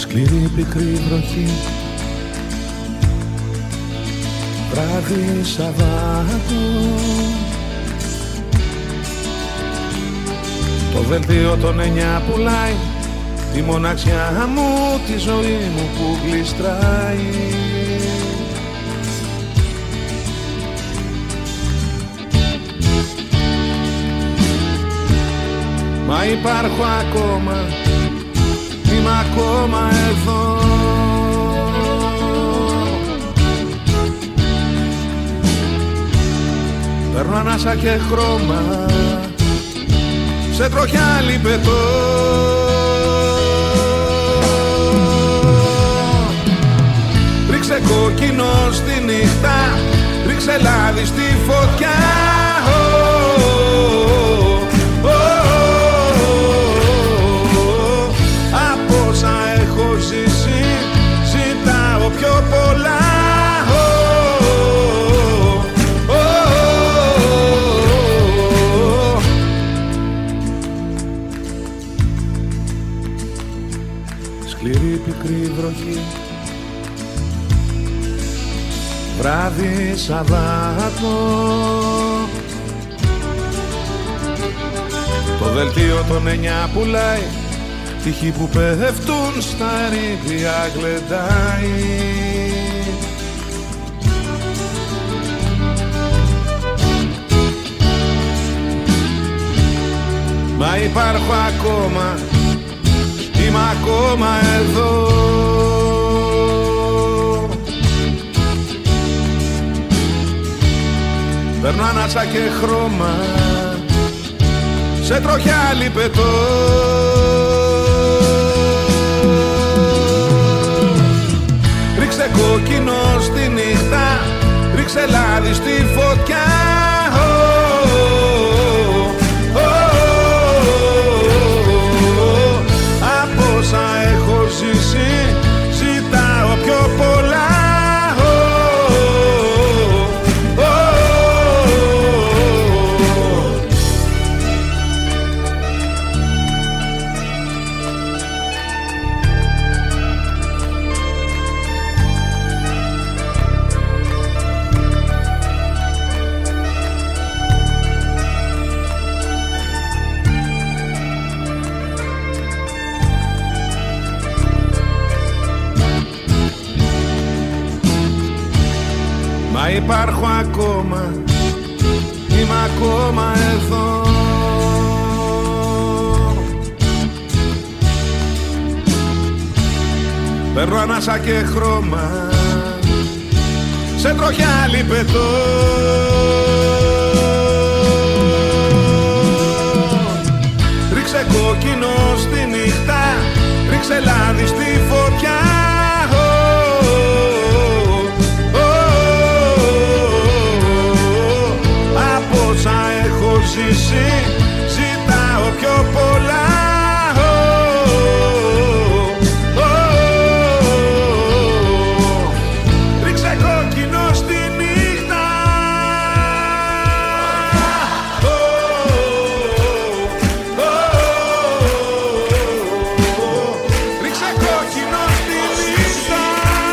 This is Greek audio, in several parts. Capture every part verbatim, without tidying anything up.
Σκληρή πικρή βροχή, βράδυ Σαββάτο, το δελτίο των εννιά πουλάει τη μοναξιά μου, τη ζωή μου που γλιστράει. Μα υπάρχω ακόμα, είμαι ακόμα εδώ. Παίρνω ανάσα και χρώμα, σε τροχιά λιπετό. Ρίξε κόκκινο στη νύχτα, ρίξε λάδι στη φωτιά. Από όσα έχω ζήσει, ζητάω πιο πολλά. Σκληρή πικρή βροχή, βράδυ Σαββάτο, το δελτίο των εννιά πουλάει τυχοί που πέφτουν στα ερήπια γλεντάει. Μα υπάρχω ακόμα, είμαι ακόμα εδώ. Παίρνω ανάσα και χρώμα, σε τροχιά λιπετό. Ρίξε κόκκινο στη νύχτα, ρίξε λάδι στη φωτιά. Από όσα έχω ζήσει, ζητάω πιο πολλά. Μα υπάρχω ακόμα, είμαι ακόμα εδώ. Παίρνω ανάσα και χρώμα, σε τροχιά λιπετό. Ρίξε κόκκινο στη νύχτα, ρίξε λάδι στη φωτιά. Όσα έχω ζήσει, ζητάω πιο πολλά. Ρίξε κόκκινο στη νύχτα. Ρίξε κόκκινο στη νύχτα.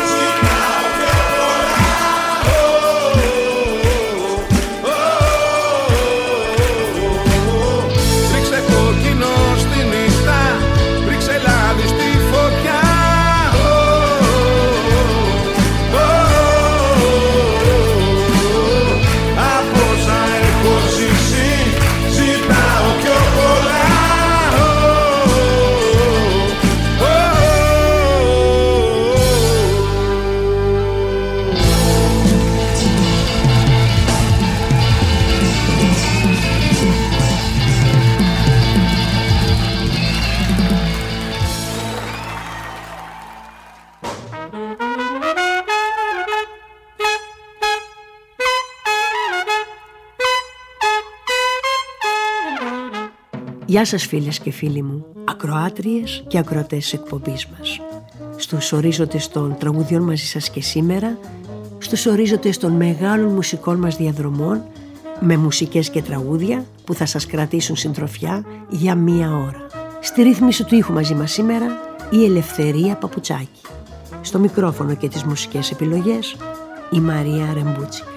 Γεια σας φίλες και φίλοι μου, ακροάτριες και ακροατές της εκπομπής μας. Στους ορίζοντες των τραγουδιών μαζί σας και σήμερα, στους ορίζοντες των μεγάλων μουσικών μας διαδρομών, με μουσικές και τραγούδια που θα σας κρατήσουν συντροφιά για μία ώρα. Στη ρύθμιση του ήχου μαζί μας σήμερα, η Ελευθερία Παπουτσάκη. Στο μικρόφωνο και τις μουσικές επιλογές η Μαρία Ρεμπούτσικα.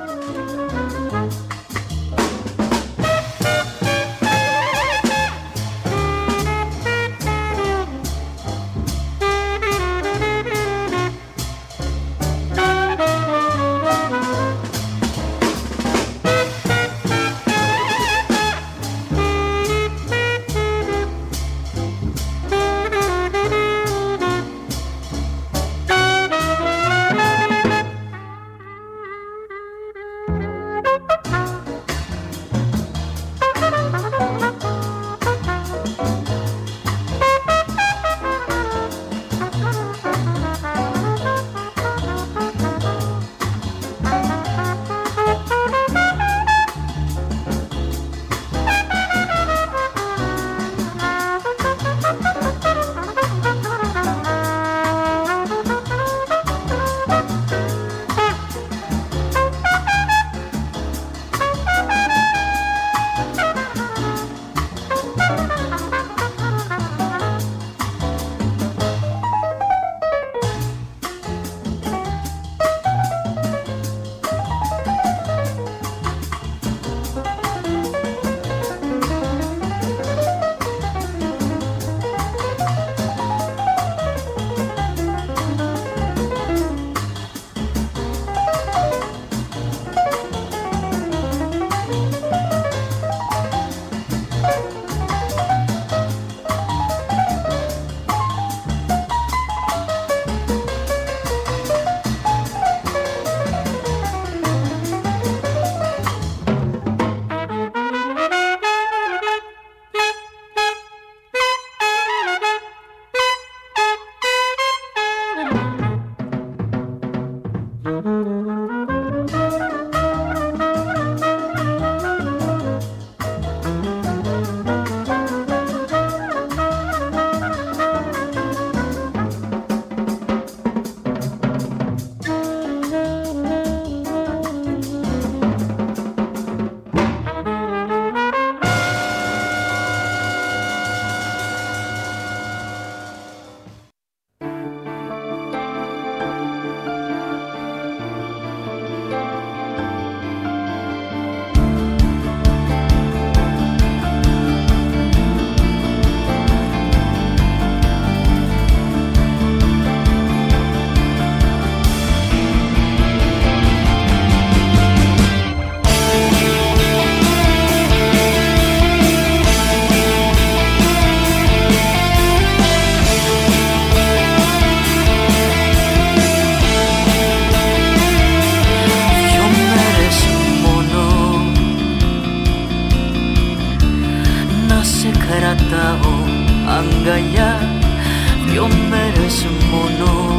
αγκαλιά δυο μέρες μόνο,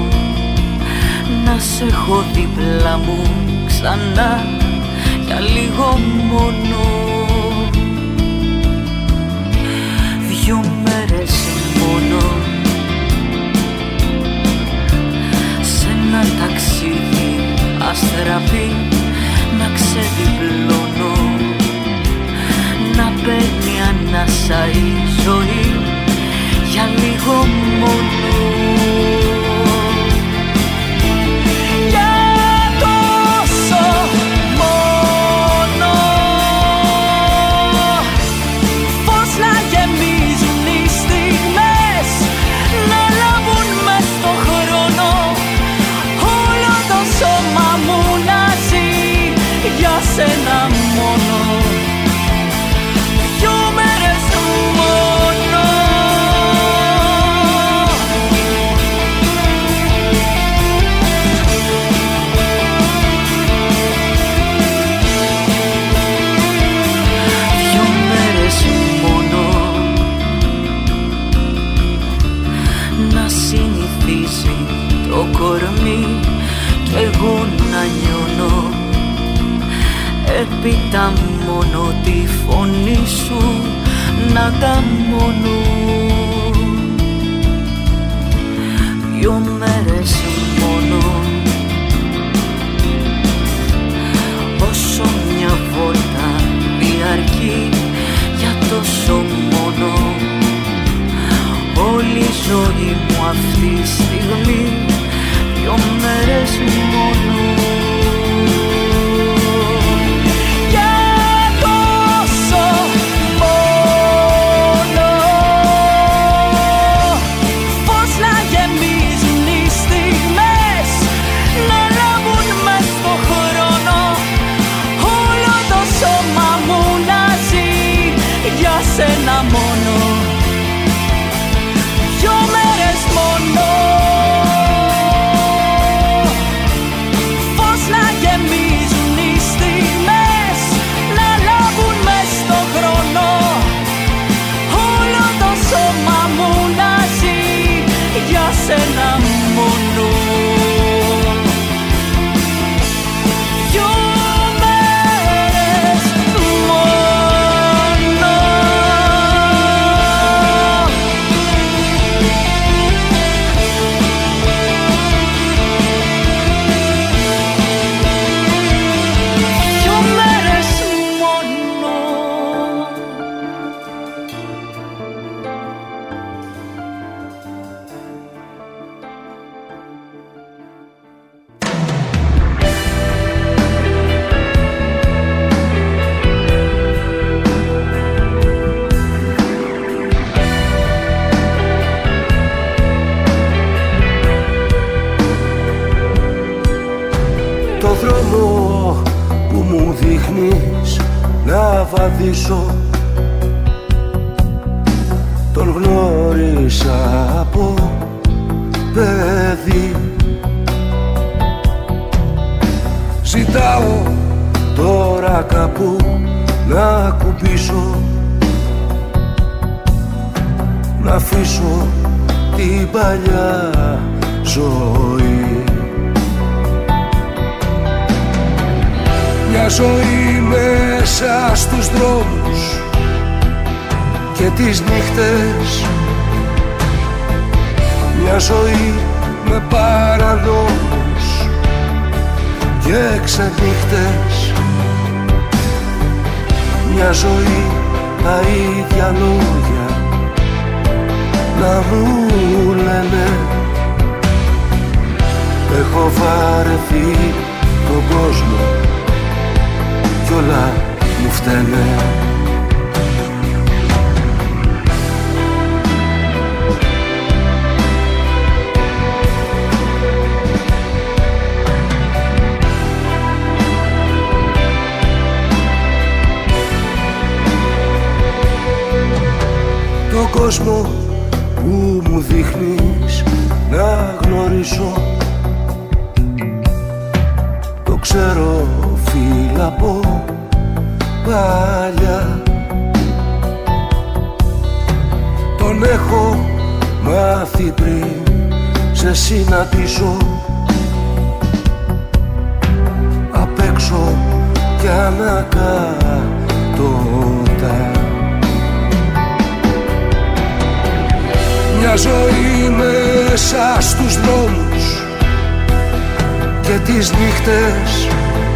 να σε έχω δίπλα μου ξανά για λίγο μόνο. Δυο μέρες μόνο, σε ένα ταξίδι αστραπή να ξεδιπλώνω, να παίρνει ανάσα η ζωή για λίγο μόνο. Για τόσο μόνο, φως να γεμίζουν οι στιγμές, να λάβουν μες στο χρόνο όλο το σώμα μου να ζει για σένα μόνο. Δυο μέρες μόνο, δυο μέρες μόνο, να συνηθίσει το κορμί κι εγώ να νιώνω έπειτα μόνο τη φωνή σου να τα μόνο. Δυο μέρες μόνο, όσο μια βόλτα διαρκεί για τόσο μόνο, όλη η ζωή αυτή η στιγμή, δυο μέρες μόνο. Για τόσο πόνο, πώς να γεμίζουν οι στιγμές, να λάβουν μες στο χρόνο, όλο το σώμα μου να ζει για σένα μόνο. Δυο μέρες μόνο, πώς να γεμίζουν οι στιγμές, να λάβουν μες στο χρόνο, όλο το σώμα μου να ζει για σένα μόνο. Δυο μέρες μόνο. Δυο μέρες μόνο. Το δρόμο που μου δείχνεις να βαδίσω, τον γνώρισα από παιδί. Ζητάω τώρα κάπου να ακουμπήσω, να αφήσω την παλιά ζωή. Μια ζωή μέσα στους δρόμους και τις νύχτες, μια ζωή με παρανόμους και ξενύχτες, μια ζωή τα ίδια λόγια να μου λένε. Έχω βαρεθεί τον κόσμο κι όλα μου φταίνε. Το κόσμο που μου δείχνεις να γνωρίσω, το ξέρω φίλα από παλιά. Τον έχω μάθει πριν σε συναντήσω, απ' έξω κι ανακατότα. Μια ζωή μέσα στους δρόμους και τις νύχτες,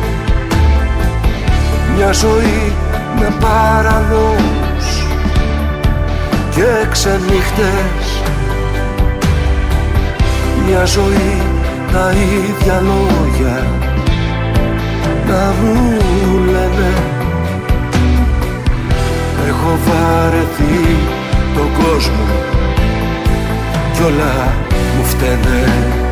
μια ζωή με παρανόμους και ξενύχτες, μια ζωή τα ίδια λόγια να μου λένε. Έχω βαρεθεί τον κόσμο κι όλα μου φταίνε.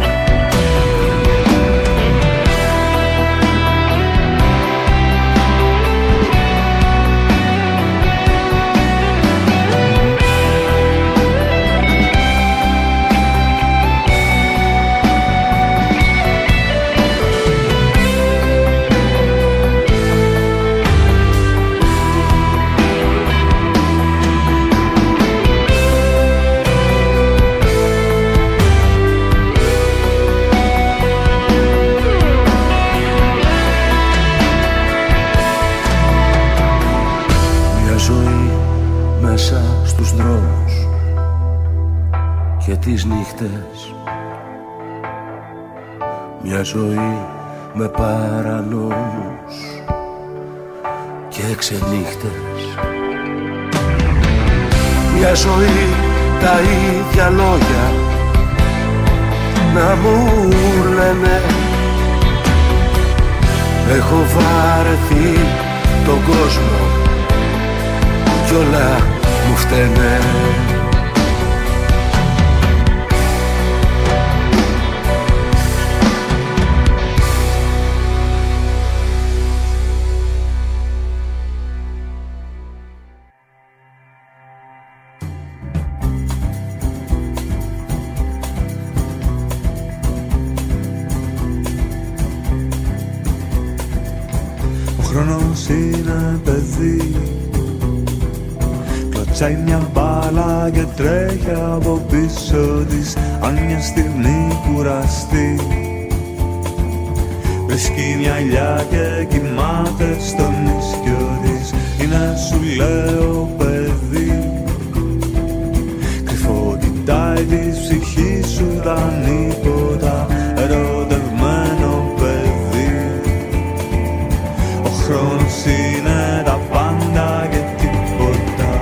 Τις νύχτες, μια ζωή με παρανόμους και ξενύχτες, μια ζωή τα ίδια λόγια να μου λένε. Έχω βαρεθεί τον κόσμο κι όλα μου φταίνε. Είναι παιδί, κλωτσάει μια μπάλα και τρέχει από πίσω της. Αν μια στιγμή κουραστεί, βρίσκει μια ηλιά και κοιμάται στο νησιό της. Είναι, σου λέω, παιδί, κρυφό κοιτάει της ψυχής σου τα νύποτα, ερωτευμένο παιδί. Ο χρόνος είναι τα πάντα και τίποτα.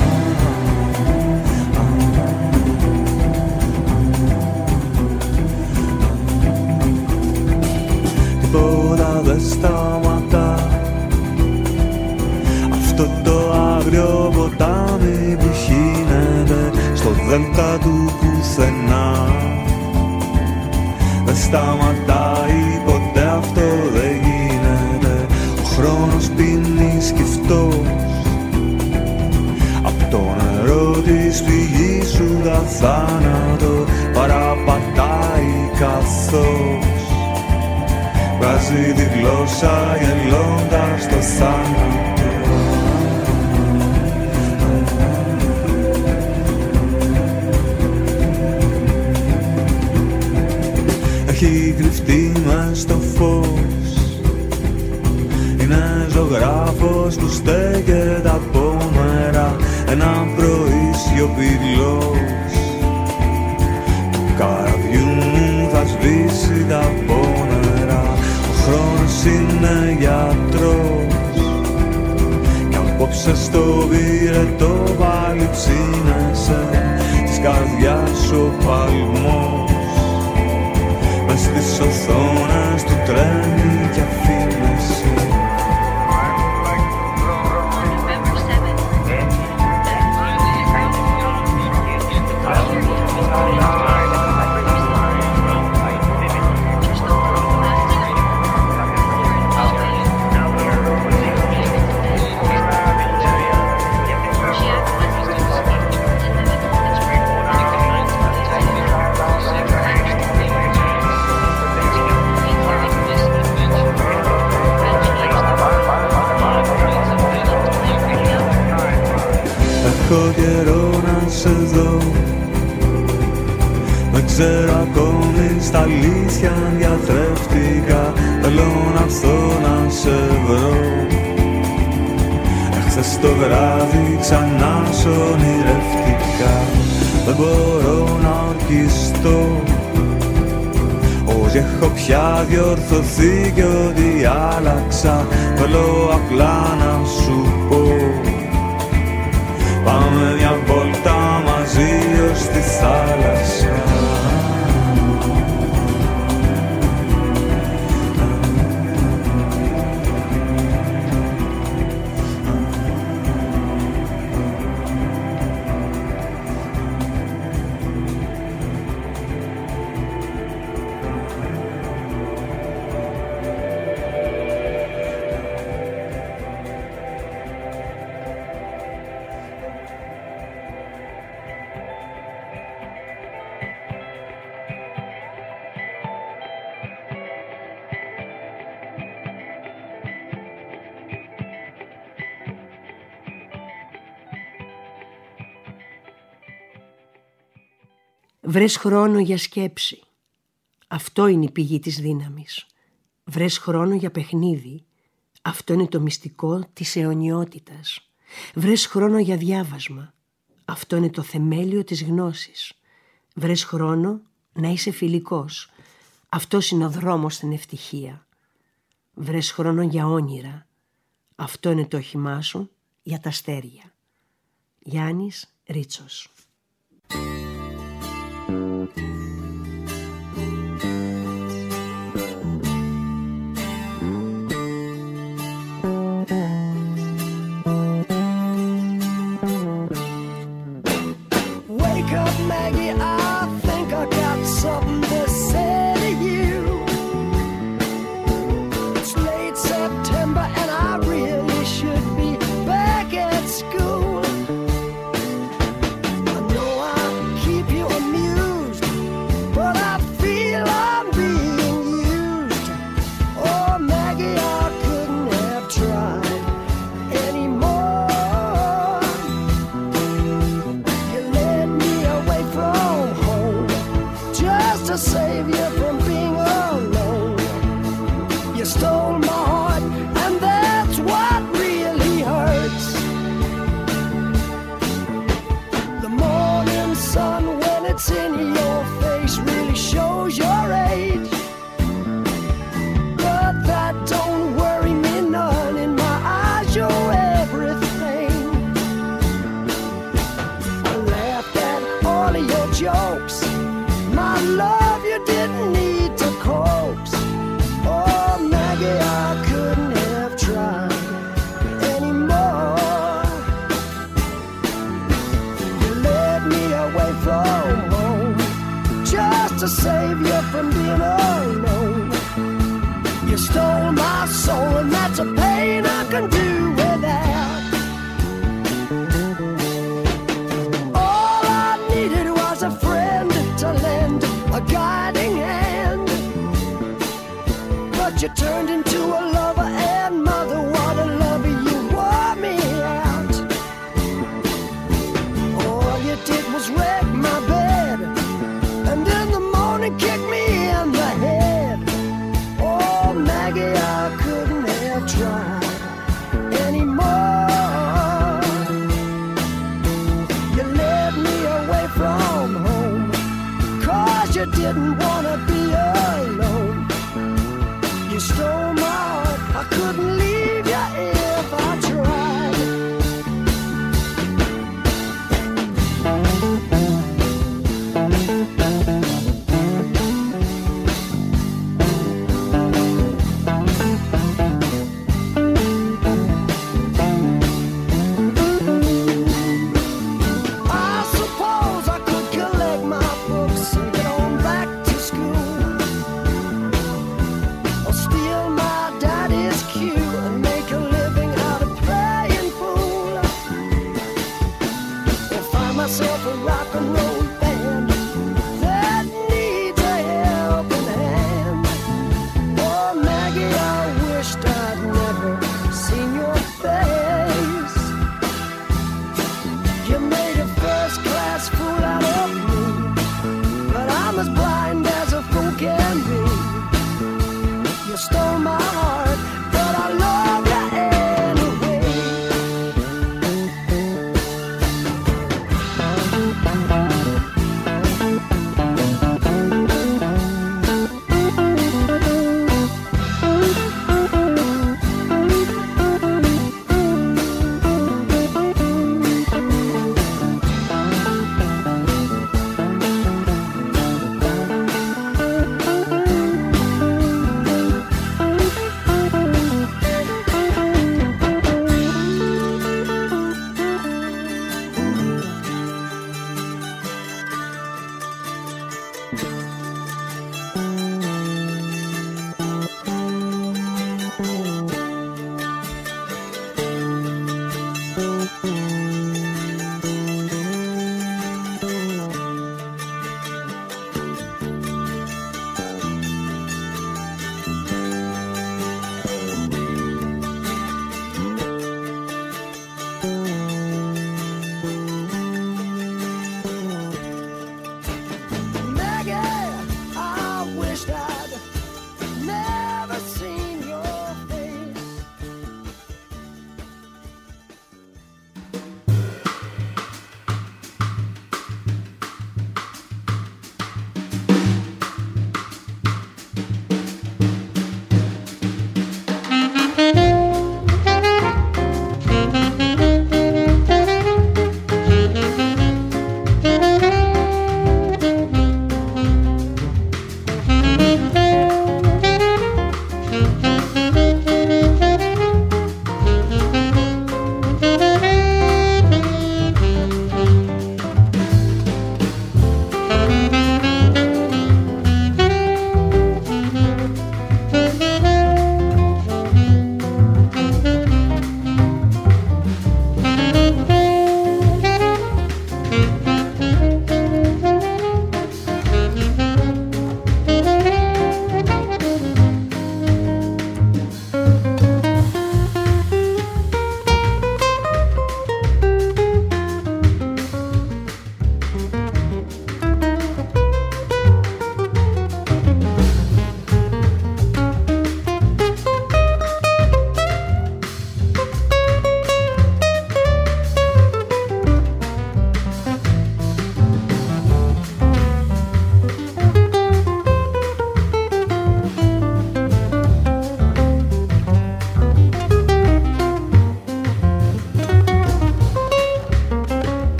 Τίποτα δεν σταματά. Αυτό το άγριο ποτάμι που χύνεται στο δέλτα του πουθενά. Δεν σταματάει ποτέ, αυτό δεν γίνεται. Ο χρόνος πίνει σκυφτός απ' το νερό της πηγής σου τα θάνατο παραπατάει καθώς βγάζει τη γλώσσα γελώντας το θάνατο. Έχει κρυφτεί μες στο φως, είναι ζωγράφος που στέκεται από μέρα. Ένα πρωί σιωπηλός του καραβιού μου θα σβήσει τα πόνερα. Ο χρόνος είναι γιατρός κι απόψε στο πυρετό πάλι ψήνεσαι της καρδιάς ο παλμός. Μες στις οθόνες του τρέμει κι αφήνεσαι. Έχω καιρό να σε δω, δεν ξέρω ακόμη στα αλήθεια αν διατρεύτηκα. Θέλω να έρθω να σε βρω. Εχθές το βράδυ ξανά σ' ονειρεύτηκα. Δεν μπορώ να ορκιστώ, ότι έχω πια διορθωθεί κι ότι άλλαξα. Θέλω απλά να σου πω, πάμε μια βόλτα μαζί ως τη θάλασσα. Βρες χρόνο για σκέψη. Αυτό είναι η πηγή της δύναμης. Βρες χρόνο για παιχνίδι. Αυτό είναι το μυστικό της αιωνιότητας. Βρες χρόνο για διάβασμα. Αυτό είναι το θεμέλιο της γνώσης. Βρες χρόνο να είσαι φιλικός. Αυτός είναι ο δρόμος στην ευτυχία. Βρες χρόνο για όνειρα. Αυτό είναι το όχημά σου για τα αστέρια. Γιάννης Ρίτσος. wake up, Maggie, I think I got something to say to you. It's late September and I really should be back at school. I know I keep you amused, but I feel I'm being used. Oh, Maggie, I couldn't have tried anymore. You led me away from home just to save you from being alone. You stole my heart, and that's what really hurts. The morning sun, when it's in your face, really shows your age. But that don't worry me none. In my eyes, you're everything. I laughed at all of your jokes. My love, you didn't need to coax. Oh, Maggie, I couldn't have tried anymore. You led me away from home just to save you from being alone. You stole my soul, and that's a pain I can do without. All I needed was a friend to lend a guiding hand. But you turned into a lover and mother. What a lover, you wore me out. All you did was wreck my bed, and in the morning kick me in the head. Oh, Maggie, I couldn't have tried anymore. You led me away from home, 'cause you didn't want to be alone. You stole my heart, I couldn't leave you if I tried. I suppose I could collect my books and get on back to school, or steal my daddy's cue and make a living out of playing pool, or find myself a rock and roll band that needs a helping hand. Oh, Maggie, I wished I'd never seen your face. You made a first-class fool out of me, but I'm as blind as a fool can be. You stole my heart, but I love you anyway.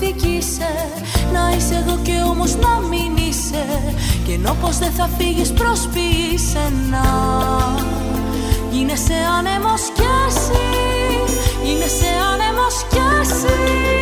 διεκδικήσε. Να είσαι εδώ και όμως να μην είσαι. Και ενώ πως δεν θα φύγεις προσποιείσαι να γίνεσαι άνεμος κι εσύ. Γίνεσαι άνεμος κι εσύ.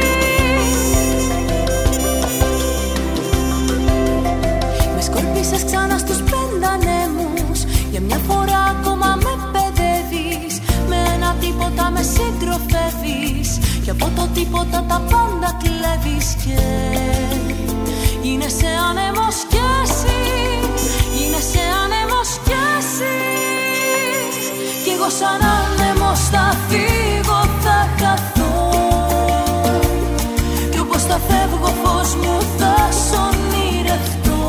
Με σκορπίσες ξανά στους πέντε ανέμους. Για μια φορά ακόμα με παιδεύεις. Με ένα τίποτα με συντροφεύεις. Και από το τίποτα τα πάντα κλέβεις. Και γίνεσαι άνεμος κι εσύ. Γίνεσαι άνεμος κι εσύ. Κι εγώ σαν άνεμος θα φύγω, θα χαθώ. Κι όπως θα φεύγω φως μου θα σ' ονειρευτώ.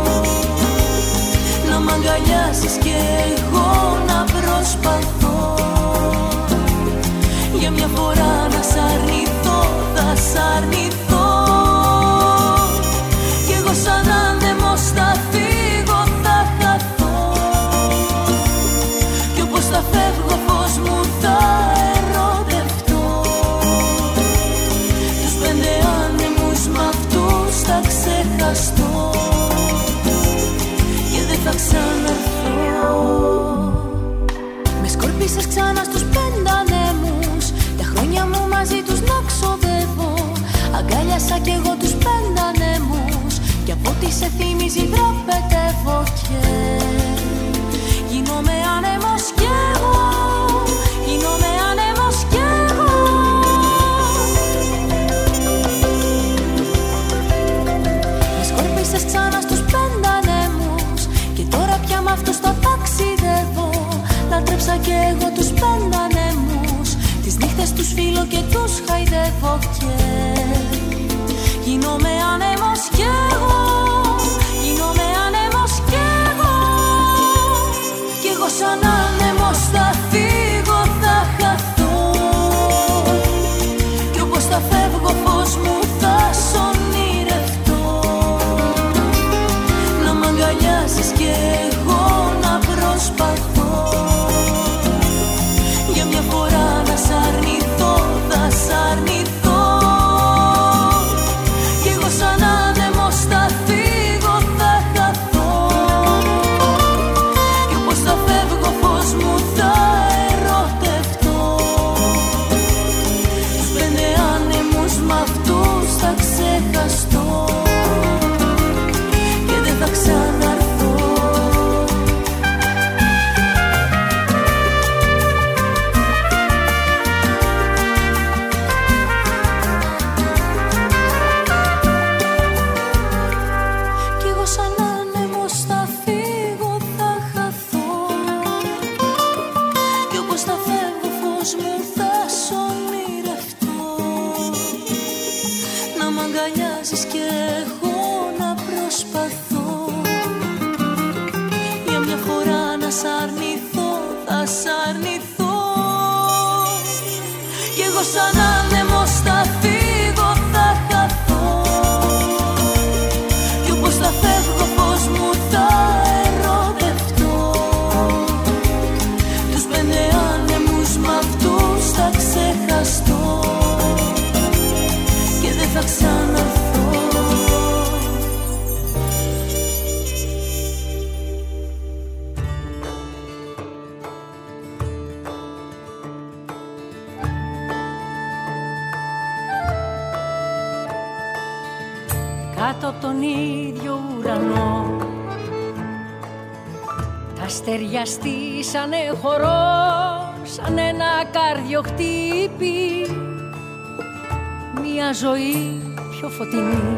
Να μ' αγκαλιάσεις και εγώ να προσπαθώ. Για μια φορά να σ' αρνηθώ, θα σ' αρνηθώ. Κι εγώ σαν άνεμος θα φύγω, θα χαθώ. Κι όπως θα φεύγω φως μου θα ερωτευτώ. Τους πέντε άνεμους μ' αυτούς θα ξεχαστώ. Και δεν θα ξαναρθώ. Με σκορπίσες ξανά στους πέντε ανέμους. Τα χρόνια μου μαζί τους να ξοδεύω. Αγκάλιασα κι εγώ τους πέντε ανέμους. Κι από ό,τι σε θυμίζει δραπετεύω. Και γίνομαι άνεμος κι εγώ. Γίνομαι άνεμος κι εγώ. Με σκορπίσες ξανά στους πέντε ανέμους. Και τώρα πια μ' αυτούς θα ταξιδεύω. Λάτρεψα κι εγώ τους πέντε ανέμους. Τις νύχτες τους φίλω και τους χαϊδεύω. Και γίνομαι άνεμος κι εγώ. Γίνομαι άνεμος κι εγώ. Κι εγώ σαν άνεμος θα φύγω, θα χαθώ. Κι όπως θα φεύγω φως μου θα σ' ονειρευτώ. Να μ' αγκαλιάσεις κι εγώ να προσπαθώ. Για μια φορά να σ' αρνηθώ, θα σ' αρνηθώ. Κι εγώ σαν άνεμος θα φύγω, θα χαθώ. Κι όπως θα φεύγω φως μου θα ερωτευτώ. Τους πέντε άνεμους μ' αυτούς θα ξεχαστώ. Και δεν θα ξαναρθώ. Και εγώ να προσπαθώ. Για μια φορά να σ' αρνηθώ, θα σ' αρνηθώ. Κι εγώ σαν άνεμος θα φύγω, θα χαθώ. Κι όπως θα φεύγω φως μου θα ερωτευτώ. Τους πέντε άνεμους μ' αυτούς θα ξεχαστώ. Και δεν θα ξαναρθώ. Κάτω από τον ίδιο ουρανό τα αστέρια στήσανε χορό σαν ένα καρδιοχτύπη. Μια ζωή πιο φωτεινή,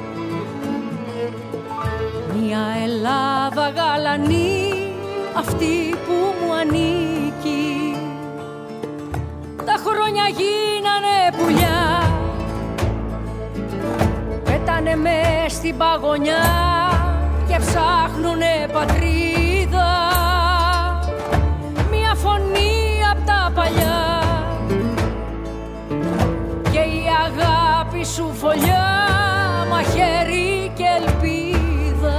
μια Ελλάδα γαλανή, αυτή που μου ανήκει. Τα χρόνια γίνανε πουλιά, πέτανε μες στην παγωνιά και ψάχνουνε πατρίδα. Μια φωνή απ' τα παλιά και η αγάπη σου φωλιά, μαχαίρι και ελπίδα.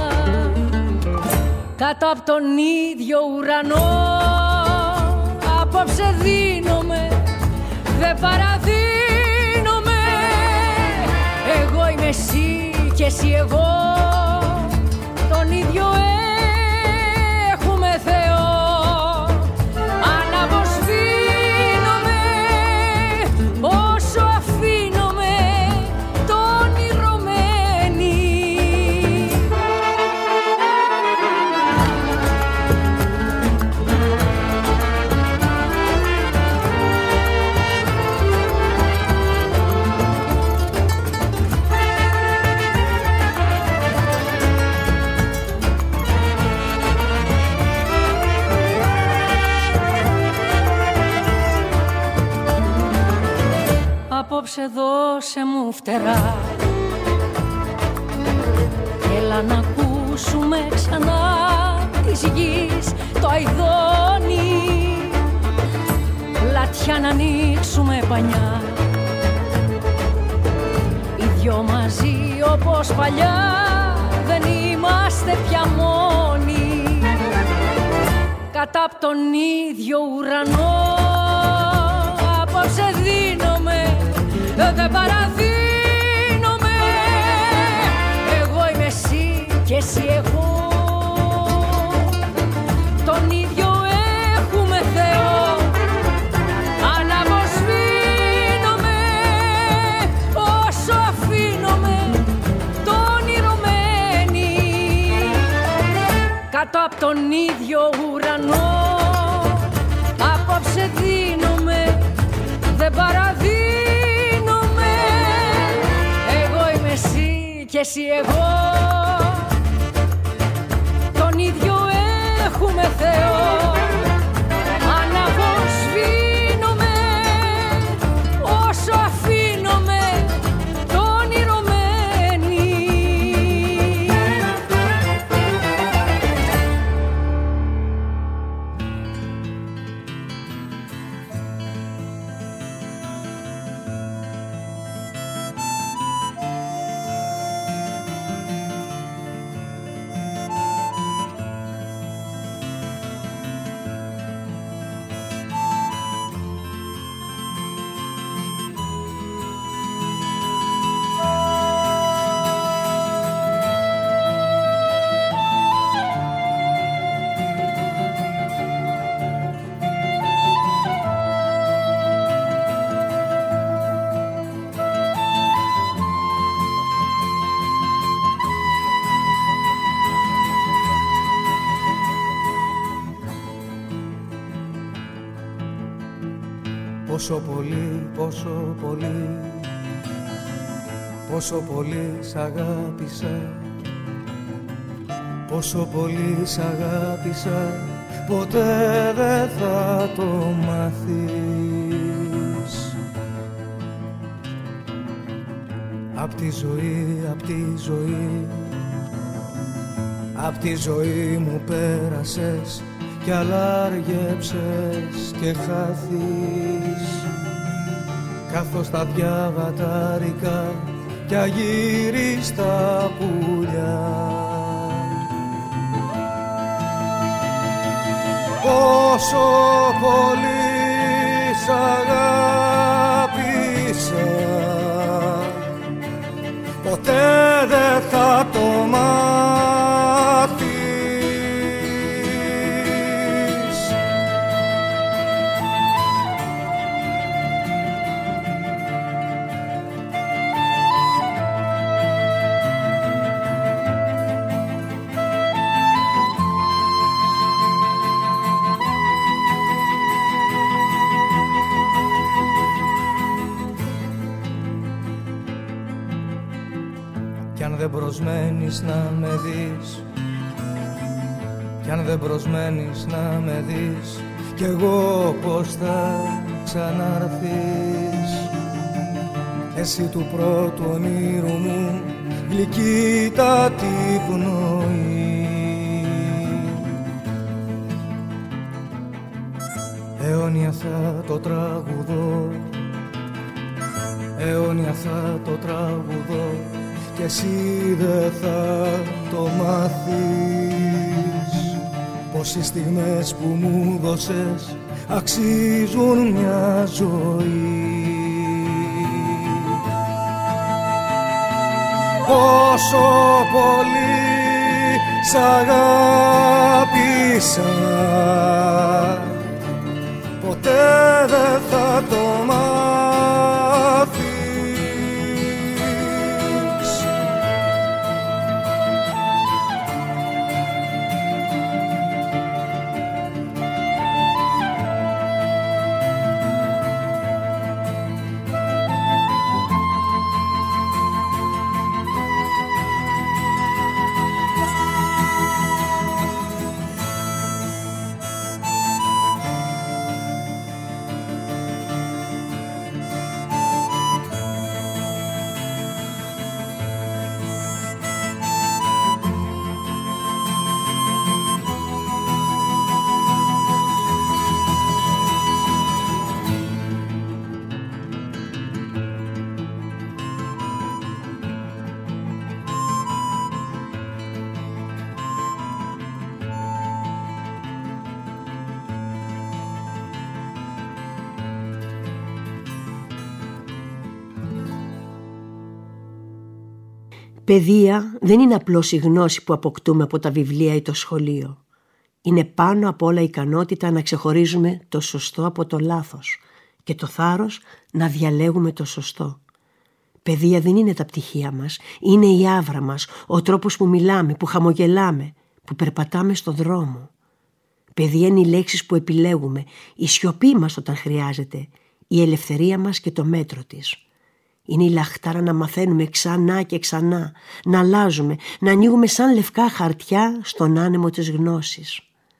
Κάτω απ' τον ίδιο ουρανό απόψε δίνομαι, δεν παραδίνομαι. είμαι εσύ και εσύ εγώ, τον ίδιο έχουμε Θεό. Αναβοσβήνομαι όσο αφήνομαι το ονειρωμένη. Απόψε δώσε μου φτερά, έλα να ακούσουμε ξανά της γης το αηδόνι, πλατιά να ανοίξουμε πανιά, οι δυο μαζί όπως παλιά, δεν είμαστε πια μόνοι, κάτω απ' τον ίδιο ουρανό. Απόψε δίνομαι, δεν παραδίνομαι, εγώ είμαι εσύ και εσύ εγώ, τον ίδιο έχουμε Θεό. Αναβοσβήνομαι όσο αφήνομαι το ονειρωμένη, κάτω απ' τον ίδιο ουρανό. Απόψε δίνομαι, δεν παραδίνομαι, εγώ είμαι εσύ και εσύ εγώ, τον ίδιο έχουμε Θεό. Αναβοσβήνομαι όσο αφήνομαι το ονειρωμένη. Πόσο πολύ, πόσο πολύ, πόσο πολύ σ' αγάπησα, πόσο πολύ σ' αγάπησα, ποτέ δεν θα το μάθεις. Απ' τη ζωή, απ' τη ζωή, απ' τη ζωή μου πέρασες κι αλάργεψες και χάθεις, καθώς τα διαβατάρικα κι αγύριστα πουλιά. Πόσο πολύ σ' αγάπησα, ποτέ δεν θα το μάθεις. Κι αν δεν προσμένεις να με δεις, κι αν δεν προσμένεις να με δεις, κι εγώ πως θα ξαναρθείς. Εσύ του πρώτου ονείρου μου γλυκύτατη πνοή, αιώνια θα το τραγουδώ, αιώνια θα το τραγουδώ, κι εσύ δεν θα το μάθεις, πως οι στιγμές που μου δώσες αξίζουν μια ζωή. πόσο πολύ σ' αγάπησα, ποτέ δεν θα το μάθεις. Παιδεία δεν είναι απλώς η γνώση που αποκτούμε από τα βιβλία ή το σχολείο. Είναι πάνω απ' όλα η ικανότητα να ξεχωρίζουμε το σωστό από το λάθος και το θάρρος να διαλέγουμε το σωστό. Παιδεία δεν είναι τα πτυχία μας, είναι η άβρα μας, ο τρόπος που μιλάμε, που χαμογελάμε, που περπατάμε στον δρόμο. Παιδεία είναι οι λέξεις που επιλέγουμε, η σιωπή μας όταν χρειάζεται, η ελευθερία μας και το μέτρο της. Είναι η λαχτάρα να μαθαίνουμε ξανά και ξανά, να αλλάζουμε, να ανοίγουμε σαν λευκά χαρτιά στον άνεμο της γνώσης.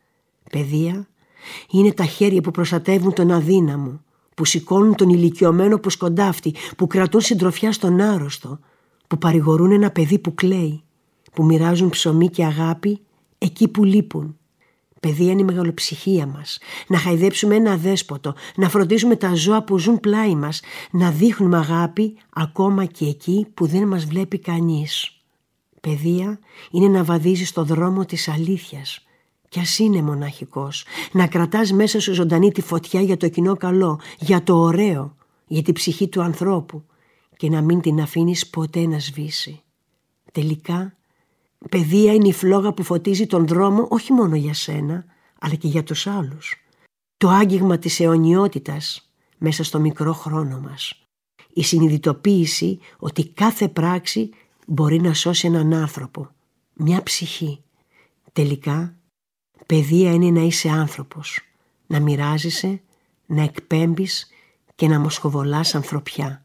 Παιδεία είναι τα χέρια που προστατεύουν τον αδύναμο, που σηκώνουν τον ηλικιωμένο που σκοντάφτει, που κρατούν συντροφιά στον άρρωστο, που παρηγορούν ένα παιδί που κλαίει, που μοιράζουν ψωμί και αγάπη εκεί που λείπουν. Παιδεία είναι η μεγαλοψυχία μας, να χαϊδέψουμε ένα δέσποτο, να φροντίζουμε τα ζώα που ζουν πλάι μας, να δείχνουμε αγάπη ακόμα και εκεί που δεν μας βλέπει κανείς. Παιδεία είναι να βαδίζεις στο δρόμο της αλήθειας, κι ας είναι μοναχικός, να κρατάς μέσα σου ζωντανή τη φωτιά για το κοινό καλό, για το ωραίο, για την ψυχή του ανθρώπου και να μην την αφήνεις ποτέ να σβήσει. Τελικά, παιδεία είναι η φλόγα που φωτίζει τον δρόμο όχι μόνο για σένα, αλλά και για τους άλλους. Το άγγιγμα της αιωνιότητας μέσα στο μικρό χρόνο μας. Η συνειδητοποίηση ότι κάθε πράξη μπορεί να σώσει έναν άνθρωπο, μια ψυχή. Τελικά, παιδεία είναι να είσαι άνθρωπος, να μοιράζεσαι, να εκπέμπεις και να μοσχοβολάς ανθρωπιά.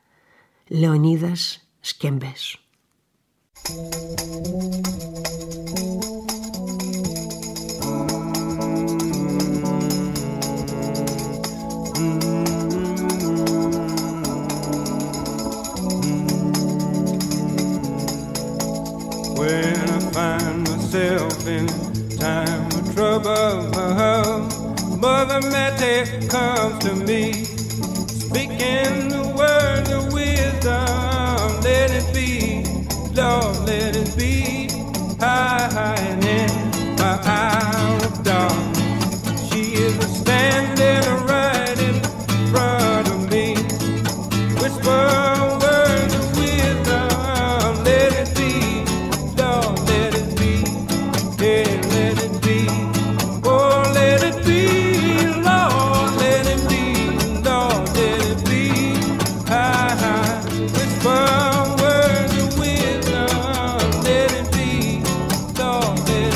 Λεωνίδας Σκεμπές. When I find myself in time of trouble, Mother Mary comes to me, speaking the words of wisdom. Let it be, Lord, let it be. High, high and in my hour of dark, she is standing right in front of me. Whisper words of wisdom. Let it be, Lord, let it be. Yeah, let it be. Oh, let it be, Lord, let it be. Lord, let it be. High, high. Whisper words of wisdom. Let it be, Lord, let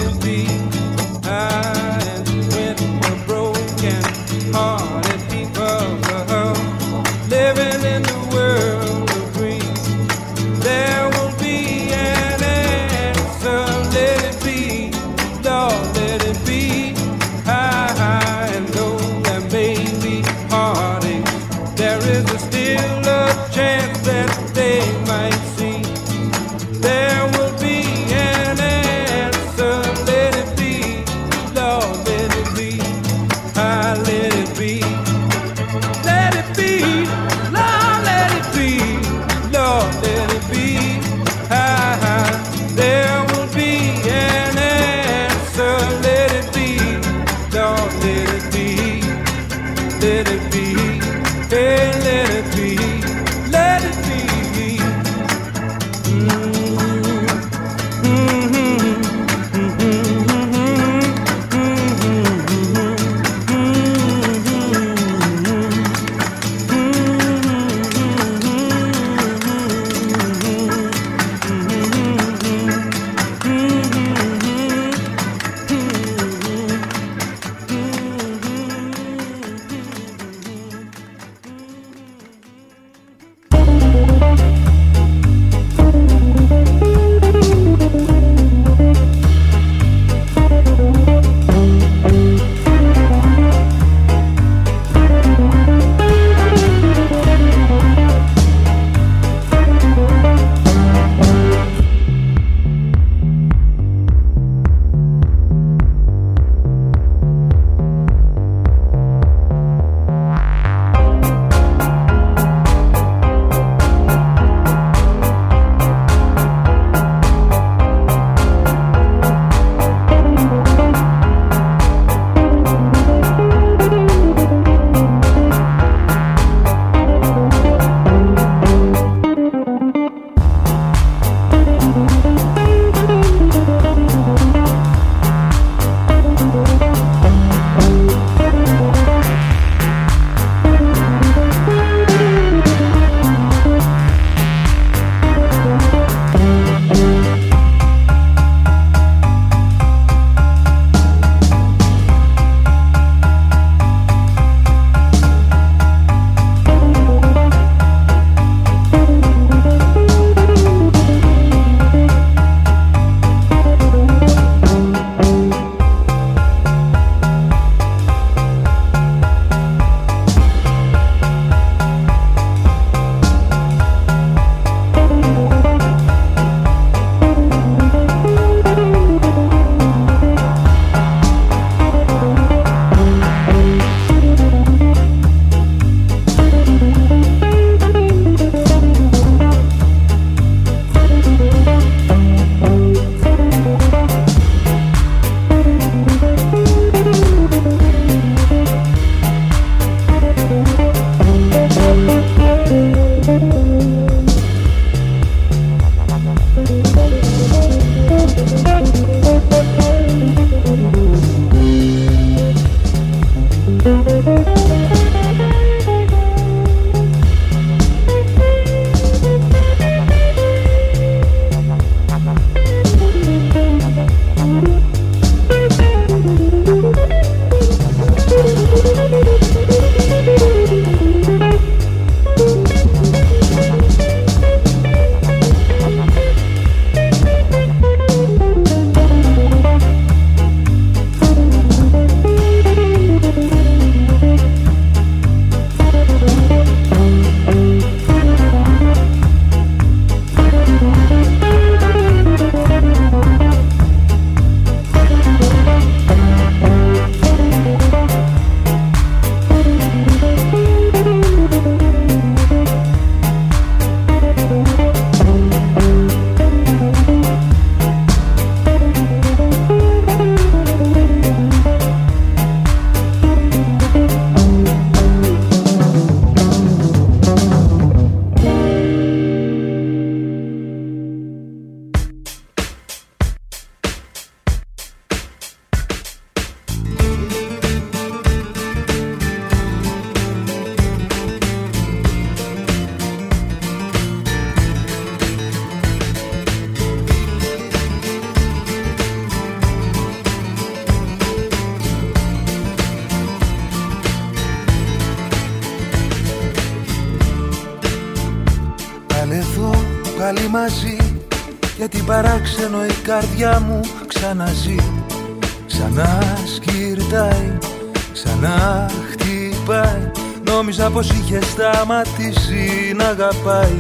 πάλι μαζί, γιατί παράξενο η καρδιά μου ξαναζεί. Ξανά σκυρτάει, ξανά χτυπάει. Νόμιζα πως είχε σταματήσει να αγαπάει.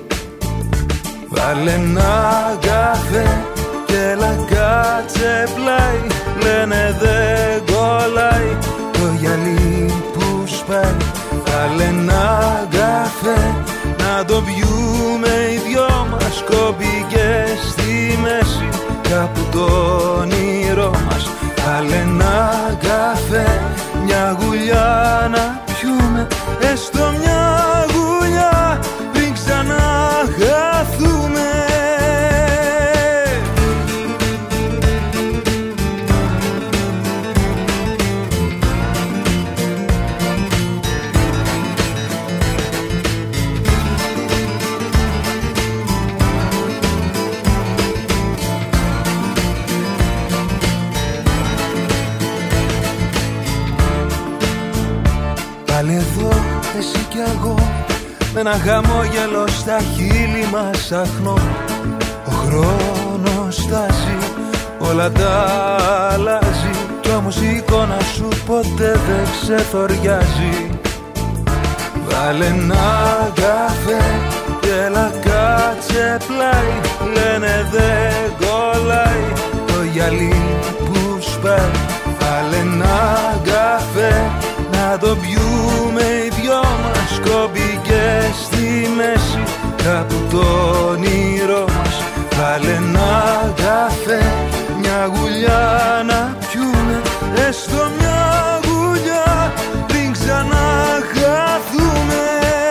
Βάλε ένα καφέ και έλα κάτσε πλάι. Λένε δεν κολλάει το γυαλί που σπάει. Βάλε ένα καφέ να το πιούμε οι δυο μας. Κόμπηκε στη μέση κάπου το όνειρό μας. Βάλε ένα καφέ, μια γουλιά να πιούμε, έστω μια γουλιά πριν ξαναχαθούμε. Πάλι εδώ εσύ κι εγώ, με ένα χαμόγελο στα χείλη μας αχνώ. Ο χρόνος στάζει, όλα τα αλλάζει, κι όμως η εικόνα σου ποτέ δεν ξεθοριάζει. Βάλε ένα καφέ και έλα κάτσε πλάι. Λένε δεν κολλάει το γυαλί που σπάει. Βάλε ένα καφέ να το πιούμε οι δυο μας. Κόμπηκε στη μέση κάπου το όνειρό μας. Βάλε ένα καφέ, μια γουλιά να πιούμε, έστω μια γουλιά πριν ξαναχαθούμε.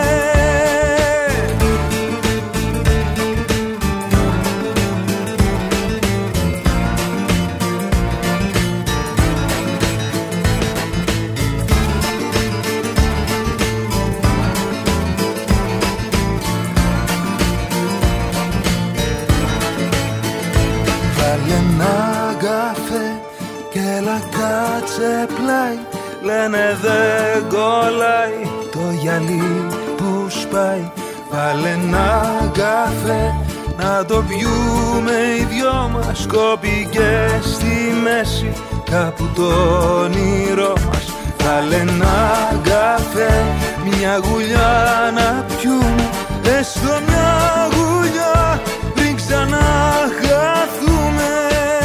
Κάτσε πλάι, λένε δεν κολλάει το γυαλί που σπάει. Βάλε ένα καφέ να το πιούμε οι δυο μας. Κόπηκε στη μέση κάπου το όνειρό μας. Βάλε ένα καφέ, μια γουλιά να πιούμε, έστω μια γουλιά πριν ξαναχαθούμε.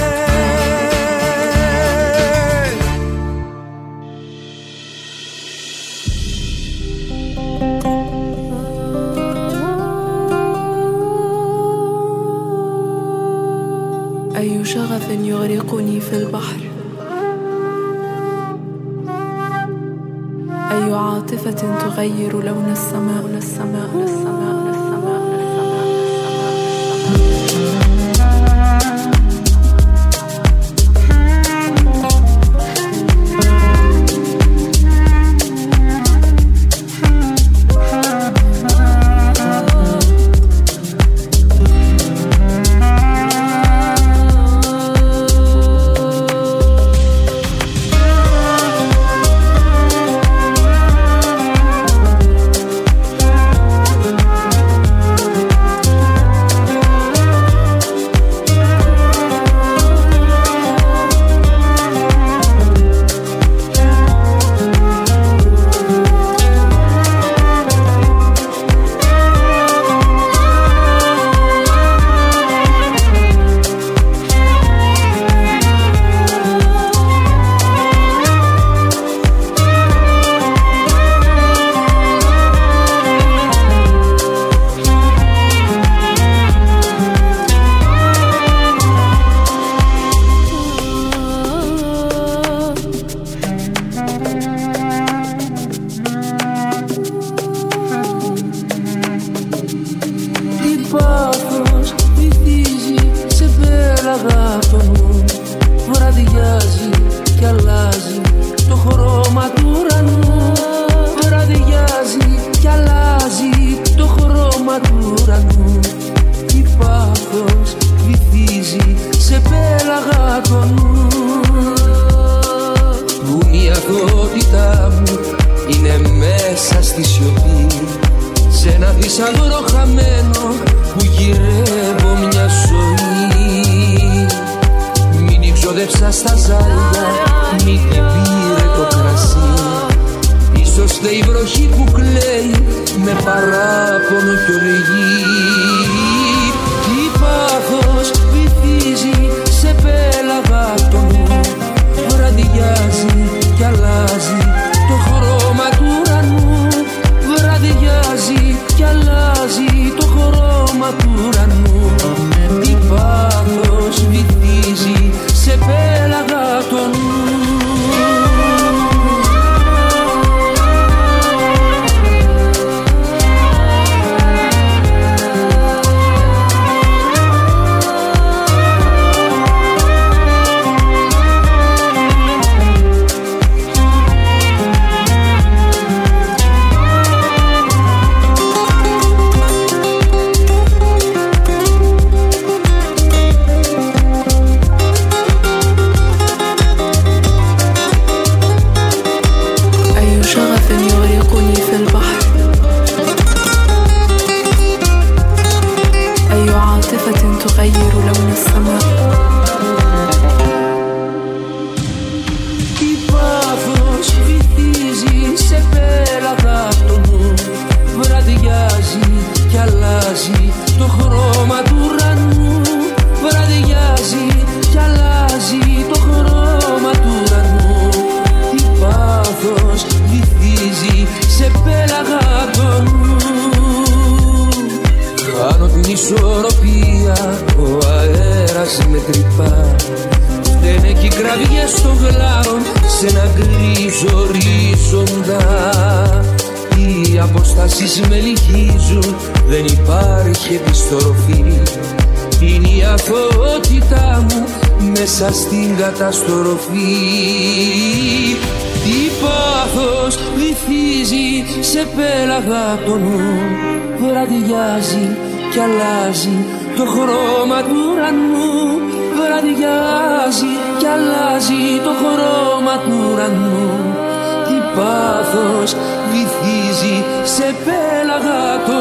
أي شغف يغرقني في البحر، أي عاطفة تغير لون السماء للسماء للسماء للسماء σε ένα θησαυρό χαμένο που γυρεύω μια ζωή. Μην ξοδέψα στα ζάρια, μην την πήρε το κρασί. Ίσως φταίει η βροχή που κλαίει με παράπονο κι οργή. Τι πάθος βυθίζει σε πέλαγα το νου, βραδιάζει κι αλλάζει το χρώμα του ουρανού. Βραδιάζει κι αλλάζει το χρώμα του ουρανού. Τι πάθος βυθίζει σε πέλαγα το νου. تغير لون السماء. Τι πάθος βυθίζει σε πέλαγα το νου, βραδιάζει κι αλλάζει το χρώμα του ουρανού. Βραδιάζει κι αλλάζει το χρώμα του ουρανού. Τι πάθος βυθίζει σε πέλαγα το νου. Χάνω την ισορροπία, ο αέρας με τρυπά. Δεν έχει κραυγές στο γλάρο σε ένα γκρίζο ορίζοντα. Οι αποστάσεις με λυγίζουν, δεν υπάρχει επιστροφή. Είναι η αθωότητά μου μέσα στην καταστροφή. Τι πάθος βυθίζει σε πέλαγα το νου, βραδιάζει κι αλλάζει το χρώμα του ουρανού. Βραδιάζει κι αλλάζει το χρώμα του ουρανού. Τι πάθος βυθίζει σε πέλαγα το